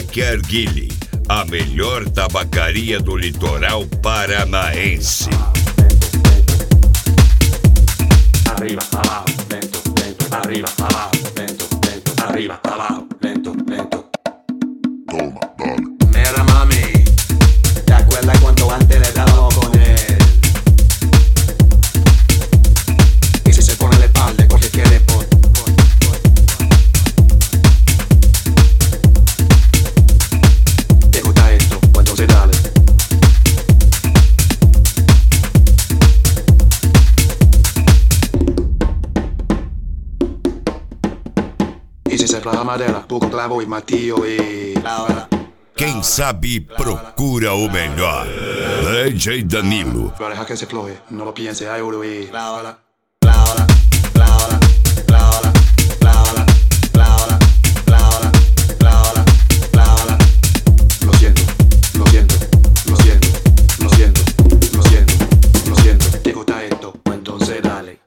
Chupec Arguile, a melhor tabacaria do litoral paranaense. Arriba, abajo, lento, lento, arriba, abajo, lento, lento, arriba, abajo, lento, lento. Toma, dale. Mira mami, ¿te acuerdas cuánto antes le dábamos con él? Y si se pone de espalda porque quiere por. ¿Te gusta esto? Pues entonces dale. Y si se clava madera, poco clavo y martillo y la hora. Quem sabe procura o melhor. DJ Danilo. Pero deja que se floje, no lo piense, hay oro y la hora. Lo siento, lo siento, lo siento, lo siento, lo siento, lo siento. ¿Te gusta esto? Pues entonces dale.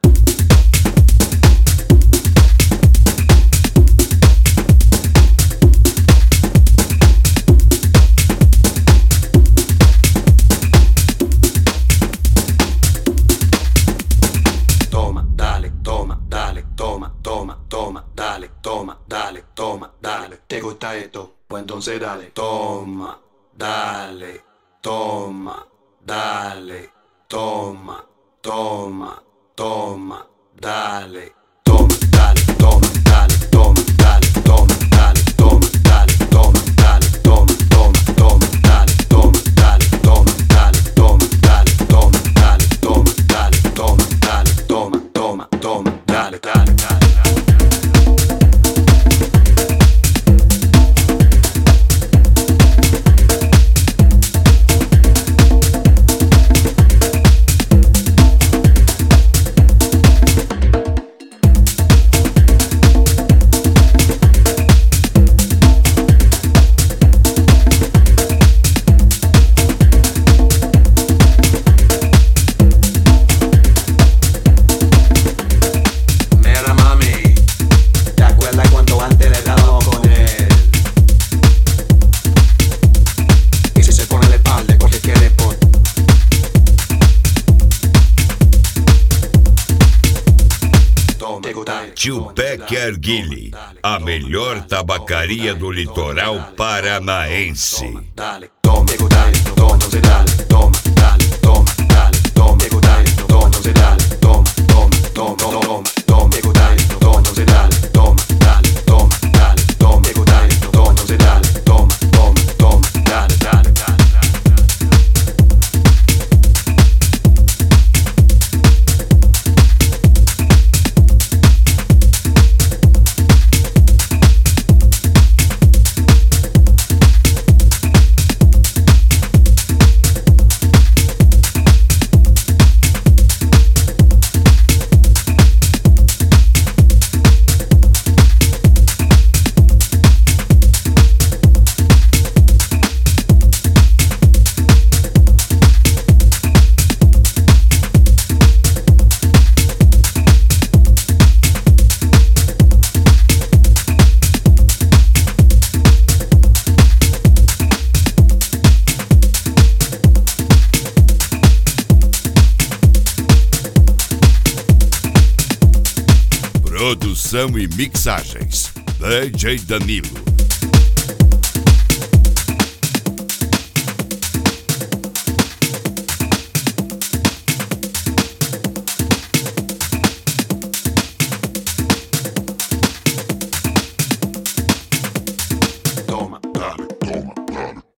Toma, dale, toma, dale, toma, toma, toma, dale, toma, dale, toma, dale. ¿Te gusta esto? Pues entonces dale. Toma, dale, toma, dale, toma, toma, toma, dale. Toma, dale, toma, dale, toma, dale, toma, dale, toma, dale, toma, dale, toma, toma, toma, dale, toma, dale, toma, dale, toma, dale, toma, dale, toma, dale, toma, dale, toma, toma, toma, dale, dale, dale. Mira mami, ¿te acuerdas cuánto antes le dábamos con él? Y si se pone de espalda porque quiere por. Toma, ¿te gusta esto? Chupec Arguile, a melhor tabacaria do litoral paranaense. Dale, toma, ¿te gusta esto? Toma, entonces dale, toma, dale, toma, dale, toma, ¿te gusta esto? Toma, entonces dale, toma, toma, toma, toma, toma, ¿te gusta esto? Toma, entonces dale, toma, dale, toma, dale, toma, ¿te gusta esto? Toma, entonces dale, toma, toma, toma, dale, dale, dale, dale. Produção e mixagens. DJ Danilo.